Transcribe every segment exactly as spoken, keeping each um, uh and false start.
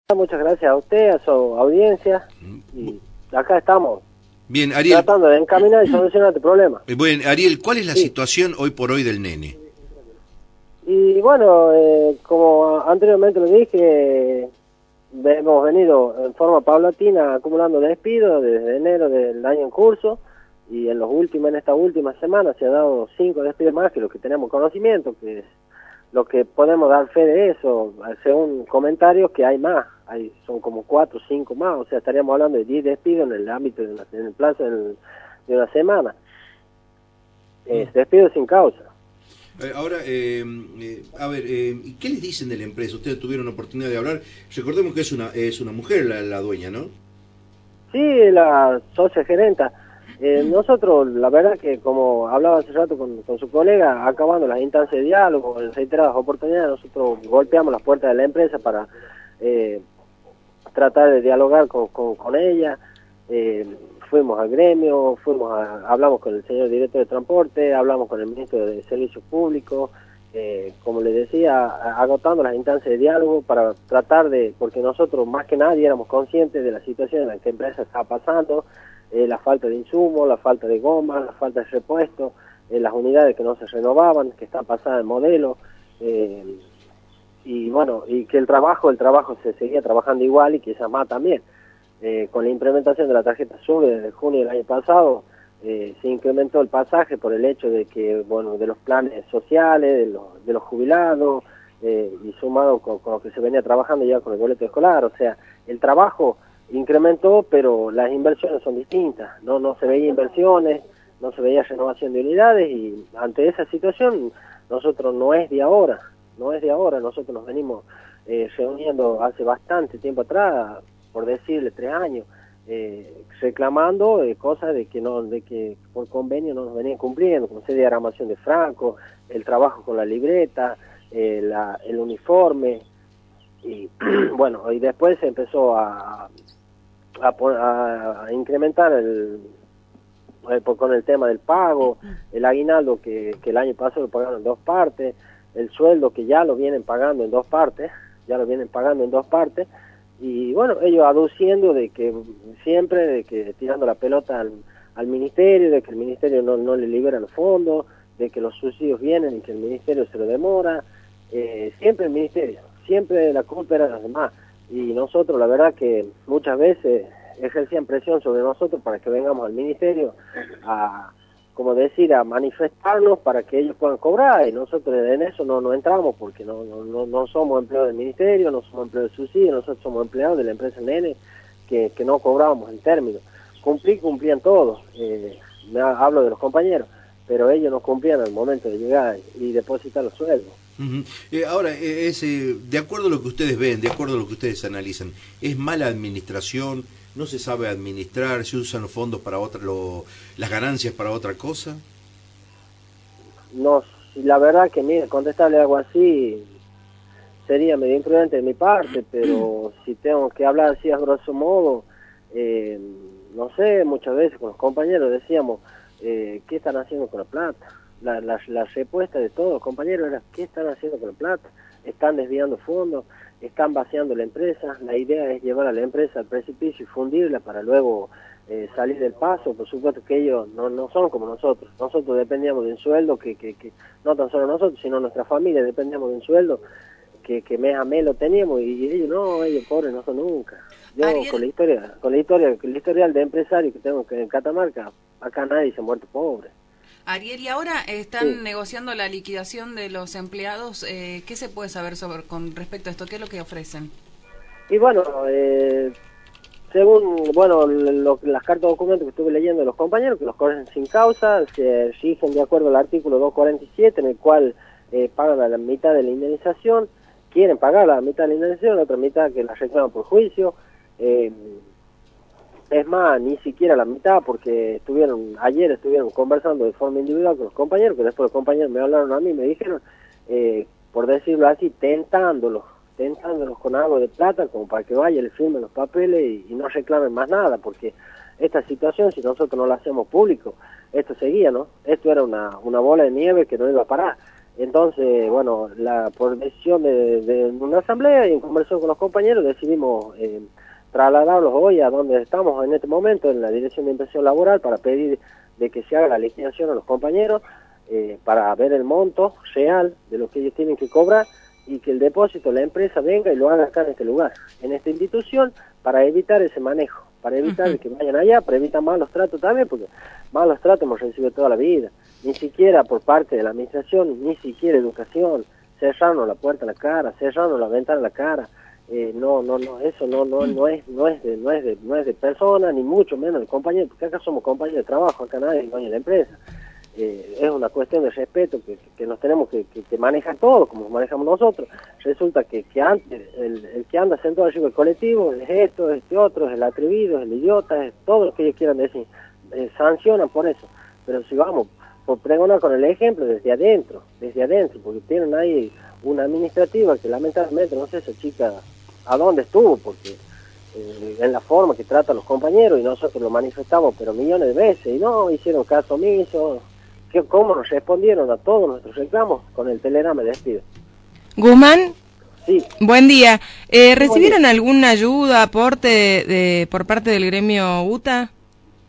Muchas gracias a usted, a su audiencia, y acá estamos. Bien, Ariel. Tratando de encaminar y solucionar este problema. Eh, bueno, Ariel, ¿cuál es la sí. situación hoy por hoy del nene? Y bueno, eh, como anteriormente lo dije, hemos venido en forma paulatina acumulando despidos desde enero del año en curso, y en los últimos, en esta última semana se ha dado cinco despidos más que los que tenemos conocimiento, que es lo que podemos dar fe de eso, según comentarios que hay más, hay son como cuatro o cinco más, o sea, estaríamos hablando de diez despidos en el ámbito, de una, en el plazo de, de una semana. Eh, mm. Despidos sin causa. Eh, ahora, eh, eh, a ver, eh, ¿qué les dicen de la empresa? Ustedes tuvieron la oportunidad de hablar, recordemos que es una es una mujer la, la dueña, ¿no? Sí, la socia gerenta. Eh, nosotros, la verdad que como hablaba hace rato con, con su colega, acabando las instancias de diálogo, en reiteradas oportunidades, nosotros golpeamos las puertas de la empresa para eh, tratar de dialogar con, con, con ella. Eh, fuimos al gremio, fuimos a, hablamos con el señor director de transporte, hablamos con el ministro de Servicios Públicos, eh, como les decía, agotando las instancias de diálogo para tratar de, porque nosotros más que nadie éramos conscientes de la situación en la que la empresa estaba pasando, eh, la falta de insumos, la falta de gomas, la falta de repuestos, eh, las unidades que no se renovaban, que están pasadas de modelo, eh, y bueno, y que el trabajo, el trabajo se seguía trabajando igual y quizás más también. Eh, con la implementación de la tarjeta SUBE desde junio del año pasado, eh, se incrementó el pasaje por el hecho de que, bueno, de los planes sociales, de los, de los jubilados, eh, y sumado con, con lo que se venía trabajando ya con el boleto escolar, o sea, el trabajo incrementó, pero las inversiones son distintas, no no se veía inversiones, no se veía renovación de unidades, y ante esa situación nosotros no es de ahora, no es de ahora, nosotros nos venimos eh, reuniendo hace bastante tiempo atrás, por decirle tres años, eh, reclamando eh, cosas de que no, de que por convenio no nos venían cumpliendo, como sería la armación de franco, el trabajo con la libreta, eh, la, el uniforme, y bueno, y después se empezó a, a, a, a incrementar el, el, con el tema del pago, el aguinaldo que, que el año pasado lo pagaron en dos partes, el sueldo que ya lo vienen pagando en dos partes, ya lo vienen pagando en dos partes, y bueno, ellos aduciendo de que siempre, de que tirando la pelota al, al ministerio, de que el ministerio no, no le libera los fondos, de que los subsidios vienen y que el ministerio se lo demora, eh, siempre el ministerio, siempre la culpa era de los demás, y nosotros la verdad que muchas veces ejercían presión sobre nosotros para que vengamos al ministerio a, como decir, a manifestarnos para que ellos puedan cobrar, y nosotros en eso no, no entramos porque no, no, no somos empleados del ministerio, no somos empleados del subsidio, nosotros somos empleados de la empresa Nene, que, que no cobrábamos en términos. Cumplir, cumplían todos, eh, me hablo de los compañeros, pero ellos no cumplían al momento de llegar y depositar los sueldos. Uh-huh. eh, ahora, eh, es, eh, de acuerdo a lo que ustedes ven, de acuerdo a lo que ustedes analizan, ¿es mala administración? ¿No se sabe administrar? ¿Se usan los fondos para otra, lo, las ganancias para otra cosa? No, la verdad que, mire, contestarle algo así sería medio imprudente de mi parte, pero si tengo que hablar así a grosso modo, eh, no sé, muchas veces con los compañeros decíamos, eh, ¿qué están haciendo con la plata? La, la, la respuesta de todos los compañeros era, ¿qué están haciendo con la plata? Están desviando fondos, están vaciando la empresa, la idea es llevar a la empresa al precipicio y fundirla para luego eh, salir del paso. Por supuesto que ellos no, no son como nosotros, nosotros dependíamos de un sueldo, que, que, que no tan solo nosotros, sino nuestra familia dependíamos de un sueldo que, que mes a mes lo teníamos, y ellos no, ellos pobres no son nunca. Yo Ariel, con la historia, con la historia, con el historial de empresario que tengo en Catamarca, acá nadie se ha muerto pobre. Ariel, y ahora están sí. negociando la liquidación de los empleados. Eh, ¿Qué se puede saber sobre con respecto a esto? ¿Qué es lo que ofrecen? Y bueno, eh, según bueno lo, las cartas de documentos que estuve leyendo de los compañeros, que los corren sin causa, se rigen de acuerdo al artículo doscientos cuarenta y siete, en el cual eh, pagan a la mitad de la indemnización, quieren pagar la mitad de la indemnización, la otra mitad que la reclaman por juicio. Eh, Es más, ni siquiera la mitad, porque estuvieron ayer estuvieron conversando de forma individual con los compañeros, que después los compañeros me hablaron a mí y me dijeron, eh, por decirlo así, tentándolos, tentándolos con algo de plata, como para que vaya, le firmen los papeles y, y no reclamen más nada, porque esta situación, si nosotros no la hacemos público, esto seguía, ¿no? Esto era una, una bola de nieve que no iba a parar. Entonces, bueno, la por decisión de, de una asamblea y en conversación con los compañeros decidimos eh, trasladarlos hoy a donde estamos en este momento, en la Dirección de Inspección Laboral, para pedir de que se haga la liquidación a los compañeros, eh, para ver el monto real de lo que ellos tienen que cobrar y que el depósito, la empresa venga y lo haga acá en este lugar, en esta institución, para evitar ese manejo, para evitar uh-huh. que vayan allá, para evitar malos tratos también, porque malos tratos hemos recibido toda la vida. Ni siquiera por parte de la administración, ni siquiera educación, cerrarnos la puerta en la cara, cerrarnos la ventana en la cara, eh, no, no, no, eso no, no, no es, no es de, no es de, no es de persona, ni mucho menos de compañero, porque acá somos compañeros de trabajo, acá nadie es dueño de la empresa, eh, es una cuestión de respeto que, que nos tenemos que, que, que manejar todos, como manejamos nosotros. Resulta que, que antes, el, el que anda sentado arriba del colectivo, es esto, es este otro, es el atrevido, es el idiota, es todo lo que ellos quieran decir, eh, sancionan por eso, pero si vamos por pregonar con el ejemplo desde adentro, desde adentro, porque tienen ahí una administrativa que lamentablemente, no sé esa chica a dónde estuvo, porque eh, en la forma que trata a los compañeros, y nosotros lo manifestamos pero millones de veces, y no hicieron caso omiso, que, cómo nos respondieron a todos nuestros reclamos con el telegrama de despido. Guzmán. Sí. Buen día. Eh, ¿Recibieron buen día. alguna ayuda, aporte de, de, por parte del gremio U T A?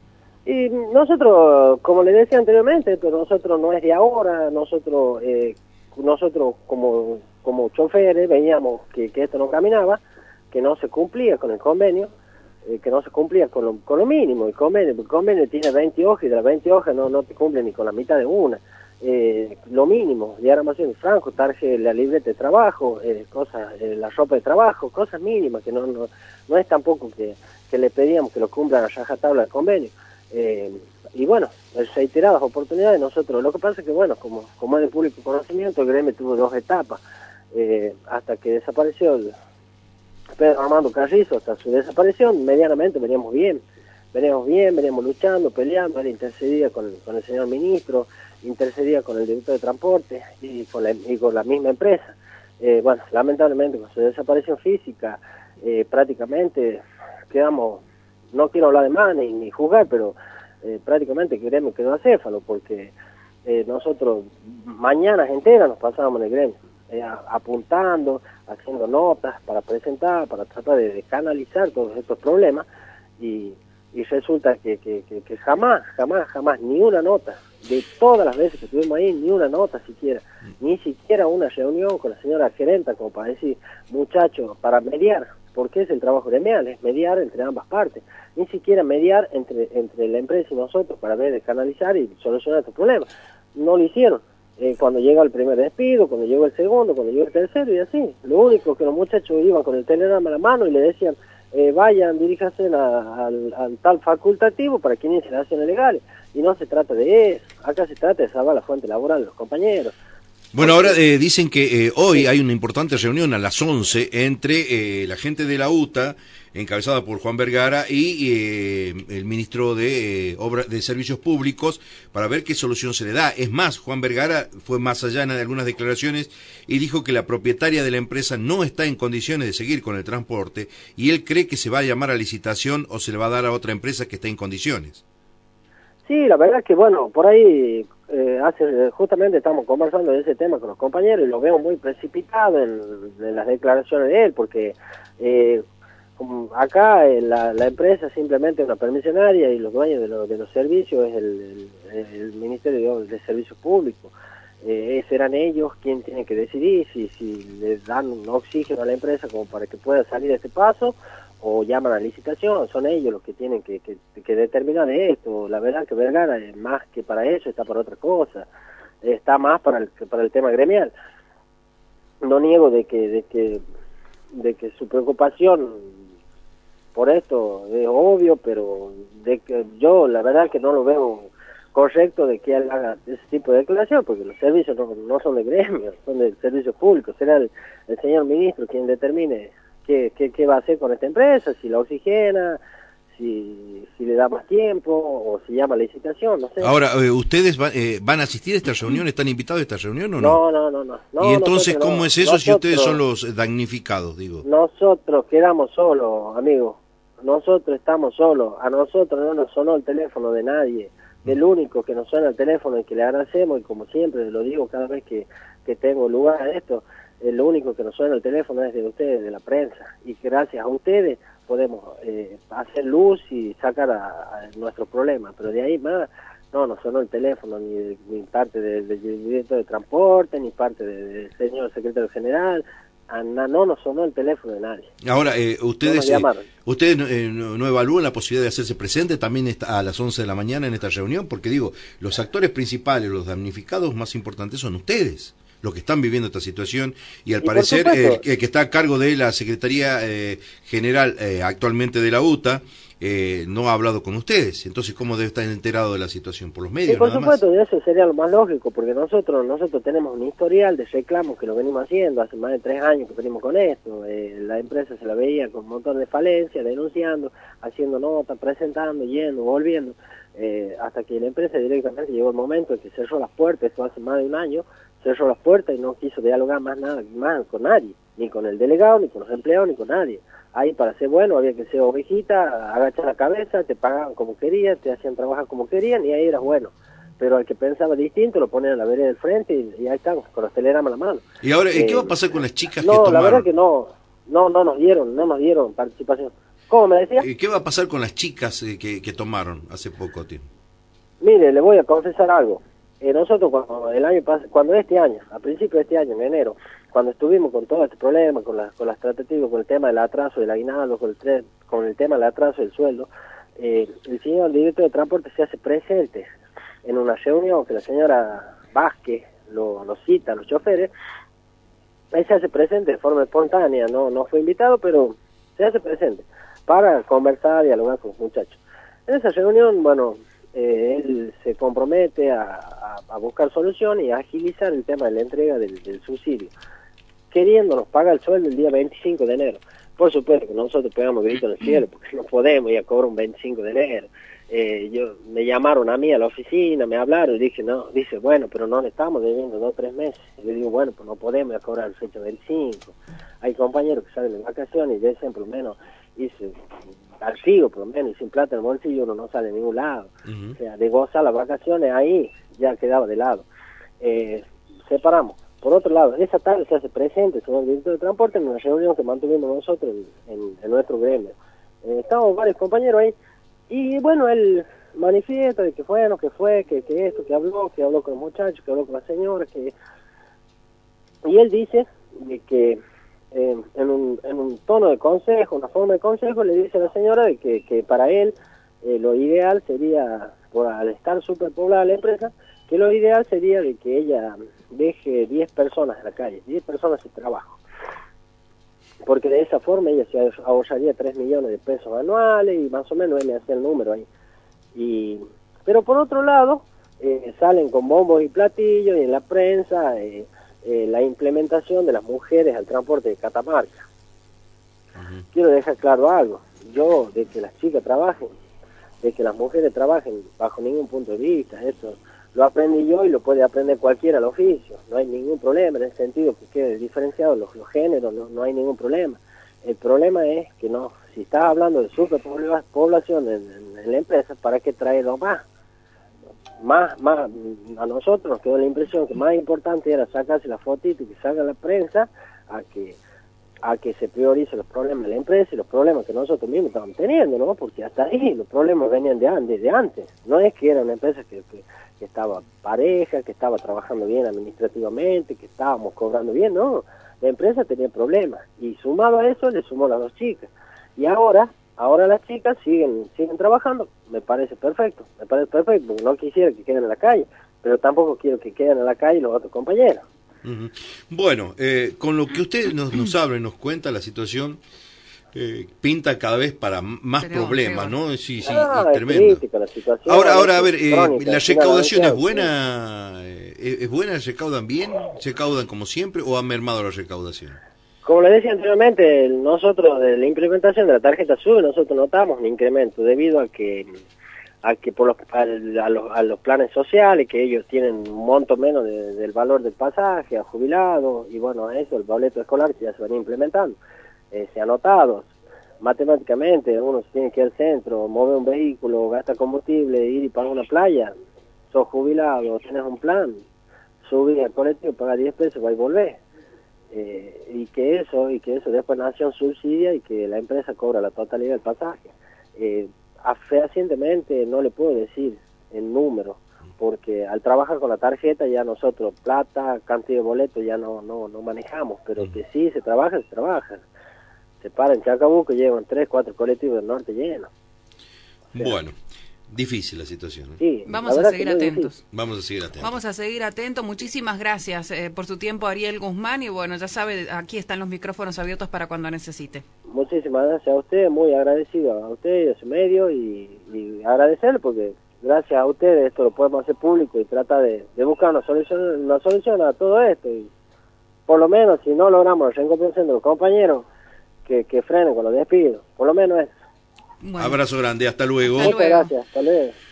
Y nosotros, como le decía anteriormente, pero nosotros no es de ahora, nosotros eh, nosotros como como choferes veíamos que, que esto no caminaba, que no se cumplía con el convenio, eh, que no se cumplía con lo, con lo mínimo, el convenio, el convenio tiene veinte hojas y de las veinte hojas no, no te cumple ni con la mitad de una, eh, lo mínimo, de armación de franco, tarje, la libreta de trabajo, eh, cosas, eh, la ropa de trabajo, cosas mínimas, que no, no, no es tampoco que, que le pedíamos que lo cumplan a rajatabla del convenio. Eh, y bueno, reiteradas oportunidades nosotros, lo que pasa es que bueno, como, como es de público conocimiento, el gremio tuvo dos etapas, eh, hasta que desapareció el Pedro Armando Carrizo, hasta su desaparición, medianamente veníamos bien, veníamos bien, veníamos luchando, peleando, él intercedía con, con el señor ministro, intercedía con el director de transporte y con la, y con la misma empresa. Eh, bueno, lamentablemente con su desaparición física, eh, prácticamente quedamos, no quiero hablar de más ni, ni juzgar, pero eh, prácticamente el gremio quedó acéfalo, porque eh, nosotros mañanas enteras nos pasábamos en el gremio, eh, apuntando, haciendo notas para presentar, para tratar de, de canalizar todos estos problemas, y, y resulta que, que, que, que jamás, jamás, jamás, ni una nota, de todas las veces que estuvimos ahí, ni una nota siquiera, ni siquiera una reunión con la señora gerenta como para decir, muchachos, para mediar, porque es el trabajo gremial, es mediar entre ambas partes, ni siquiera mediar entre entre la empresa y nosotros para ver, de canalizar y solucionar estos problemas. No lo hicieron. Eh, cuando llega el primer despido, cuando llegó el segundo, cuando llegó el tercero y así. Lo único que los muchachos iban con el telegrama a la mano y le decían, eh, vayan, diríjanse a, al, al tal facultativo para que inicien acciones legales. Y no se trata de eso. Acá se trata de salvar la fuente laboral de los compañeros. Bueno, ahora eh, dicen que eh, hoy hay una importante reunión a las once entre eh, la gente de la U T A, encabezada por Juan Vergara, y eh, el ministro de, eh, Obra, de Servicios Públicos, para ver qué solución se le da. Es más, Juan Vergara fue más allá en algunas declaraciones y dijo que la propietaria de la empresa no está en condiciones de seguir con el transporte, y él cree que se va a llamar a licitación o se le va a dar a otra empresa que está en condiciones. Sí, la verdad es que bueno, por ahí eh, hace justamente estamos conversando de ese tema con los compañeros y lo veo muy precipitado en, en las declaraciones de él, porque eh, acá eh, la, la empresa simplemente es una permisionaria y los dueños de, lo, de los servicios es el, el, el Ministerio de, de Servicios Públicos. Eh, serán ellos quienes tienen que decidir si, si les dan un oxígeno a la empresa como para que pueda salir de este paso, o llaman a licitación. Son ellos los que tienen que, que, que determinar esto. La verdad que Vergara, más que para eso, está para otra cosa, está más para el, para el tema gremial. No niego de que, de que, de que su preocupación por esto es obvio, pero de que yo la verdad que no lo veo correcto de que él haga ese tipo de declaración, porque los servicios no, no son de gremio, son de servicios públicos. Será el, el señor ministro quien determine Qué, qué, qué va a hacer con esta empresa, si la oxigena, si, si le da más tiempo, o si llama a licitación, no sé. Ahora, eh, ¿ustedes va, eh, van a asistir a esta reunión? ¿Están invitados a esta reunión o no? No, no, no. no, no ¿Y entonces cómo no, es eso nosotros, si ustedes son los damnificados, digo? Nosotros quedamos solos, amigo. Nosotros estamos solos. A nosotros no nos sonó el teléfono de nadie. El único que nos suena el teléfono y que le agradecemos, y como siempre lo digo cada vez que que tengo lugar a esto, eh, lo único que nos suena el teléfono es de ustedes, de la prensa, y que gracias a ustedes podemos eh, hacer luz y sacar a, a nuestros problemas, pero de ahí más no nos sonó el teléfono ni, de, ni parte del de, de director de transporte, ni parte del de, de señor secretario general, a, no, no nos sonó el teléfono de nadie. Ahora, eh, ustedes no eh, ustedes eh, no, no evalúan la posibilidad de hacerse presente también esta, a las once de la mañana en esta reunión, porque digo, los actores principales, los damnificados más importantes son ustedes, los que están viviendo esta situación, y al y parecer el, el que está a cargo de la Secretaría eh, General eh, actualmente de la U T A eh, no ha hablado con ustedes. Entonces, ¿cómo debe estar enterado de la situación? ¿Por los medios? Y por nada supuesto, más. De eso sería lo más lógico, porque nosotros nosotros tenemos un historial de reclamos que lo venimos haciendo, hace más de tres años que venimos con esto. Eh, la empresa se la veía con un montón de falencias, denunciando, haciendo notas, presentando, yendo, volviendo, eh, hasta que la empresa directamente llegó el momento en que cerró las puertas, esto hace más de un año, cerró las puertas y no quiso dialogar más nada más con nadie, ni con el delegado, ni con los empleados, ni con nadie. Ahí para ser bueno había que ser ovejita, agachar la cabeza, te pagaban como querían, te hacían trabajar como querían y ahí eras bueno. Pero al que pensaba distinto lo ponían a la vereda del frente y, y ahí están, con los telegramas a la mano. ¿Y ahora eh, qué va a pasar con las chicas no, que tomaron? No, la verdad que no, no, no nos dieron, no nos dieron participación. ¿Cómo me decía? ¿Qué va a pasar con las chicas eh, que, que tomaron hace poco tiempo? Mire, le voy a confesar algo. Eh, nosotros cuando el año pas cuando este año, a principios de este año, en enero, cuando estuvimos con todo este problema, con, la, con las tratativas, con el tema del atraso del aguinaldo, con el, con el tema del atraso del sueldo, eh, el señor director de transporte se hace presente en una reunión que la señora Vázquez lo, lo cita a los choferes. Él se hace presente de forma espontánea, no, no fue invitado, pero se hace presente para conversar y dialogar con los muchachos. En esa reunión, bueno, Eh, él se compromete a, a, a buscar solución y a agilizar el tema de la entrega del, del subsidio, queriéndonos pagar el sueldo el día veinticinco de enero. Por supuesto que nosotros pegamos grito en el cielo, porque no podemos ir a cobrar un veinticinco de enero. Eh, yo Me llamaron a mí a la oficina, me hablaron y dije, no, dice, bueno, pero no le estamos debiendo dos o tres meses. Y le digo, bueno, pues no podemos ir a cobrar el fecha veinticinco. Hay compañeros que salen de vacaciones y dicen, por lo menos, dice, al frío, por lo menos, y sin plata en el bolsillo uno no sale a ningún lado. Uh-huh. O sea, de gozar las vacaciones ahí ya quedaba de lado. Eh, separamos. Por otro lado, esa tarde se hace presente el señor director de transporte en una reunión que mantuvimos nosotros en, en, en nuestro gremio. Eh, estábamos varios compañeros ahí, y bueno, él manifiesta de que bueno, que fue, que, que esto, que habló, que habló con los muchachos, que habló con la señora, que... Y él dice de que Eh, en, un, en un tono de consejo, una forma de consejo, le dice a la señora de que, que para él eh, lo ideal sería, por al estar superpoblada la empresa, que lo ideal sería de que ella deje diez personas en la calle, diez personas sin trabajo, porque de esa forma ella se ahorraría tres millones de pesos anuales y más o menos él le hacía el número ahí. Y, pero por otro lado, eh, salen con bombos y platillos y en la prensa... Eh, Eh, la implementación de las mujeres al transporte de Catamarca. Uh-huh. Quiero dejar claro algo, yo de que las chicas trabajen, de que las mujeres trabajen bajo ningún punto de vista, eso lo aprendí yo y lo puede aprender cualquiera al oficio, no hay ningún problema en el sentido que quede diferenciado los, los géneros, no, no hay ningún problema. El problema es que no, si estás hablando de superpoblación en, en, en la empresa, ¿para qué traerlo más? Más, más, a nosotros nos quedó la impresión que más importante era sacarse la fotito y que salga la prensa a que a que se priorice los problemas de la empresa y los problemas que nosotros mismos estábamos teniendo, ¿no? Porque hasta ahí los problemas venían de, de, de antes, no es que era una empresa que, que, que estaba pareja, que estaba trabajando bien administrativamente, que estábamos cobrando bien, no, la empresa tenía problemas y sumado a eso le sumó las dos chicas y ahora Ahora las chicas siguen siguen trabajando, me parece perfecto, me parece perfecto, porque no quisiera que queden en la calle, pero tampoco quiero que queden en la calle los otros compañeros. Uh-huh. Bueno, eh, con lo que usted nos, nos habla y nos cuenta, la situación eh, pinta cada vez para más pero, problemas, pero... ¿no? Sí, sí, ah, es tremendo. Crítica, la situación, ahora, ahora, a ver, eh, crónica, ¿la recaudación es buena? Eh, ¿Es buena? ¿Recaudan bien? ¿Recaudan como siempre o ha mermado la recaudación? Como les decía anteriormente, nosotros de la implementación de la tarjeta SUBE, nosotros notamos un incremento debido a que a que por los, a, a, los, a los planes sociales, que ellos tienen un monto menos de, del valor del pasaje, a jubilados, y bueno, a eso, el boleto escolar que ya se van implementando, eh, se ha notado. Matemáticamente, uno se tiene que ir al centro, mover un vehículo, gasta combustible, ir y pagar una playa, sos jubilado, tenés un plan, subir al colectivo, pagar diez pesos, va y volver. Eh, y que eso y que eso después Nación subsidia y que la empresa cobra la totalidad del pasaje. Eh, fehacientemente no le puedo decir en número, porque al trabajar con la tarjeta ya nosotros plata, cantidad de boletos ya no no no manejamos, pero que sí se trabaja, se trabaja. Se para en Chacabuco, llevan tres, cuatro colectivos del norte llenos. O sea, bueno. Difícil la situación. ¿eh? Sí, Vamos a seguir atentos. difícil. Vamos a seguir atentos. Vamos a seguir atentos. Muchísimas gracias eh, por su tiempo, Ariel Guzmán. Y bueno, ya sabe, aquí están los micrófonos abiertos para cuando necesite. Muchísimas gracias a usted, muy agradecido a usted y a su medio, y, y agradecerle porque gracias a ustedes esto lo podemos hacer público y trata de, de buscar una solución, una solución a todo esto. Y por lo menos, si no logramos la recompensa de los compañeros, que, que frenen con los despidos. Por lo menos eso. Bueno. Abrazo grande, hasta luego. Hasta Muchas luego. gracias, hasta luego.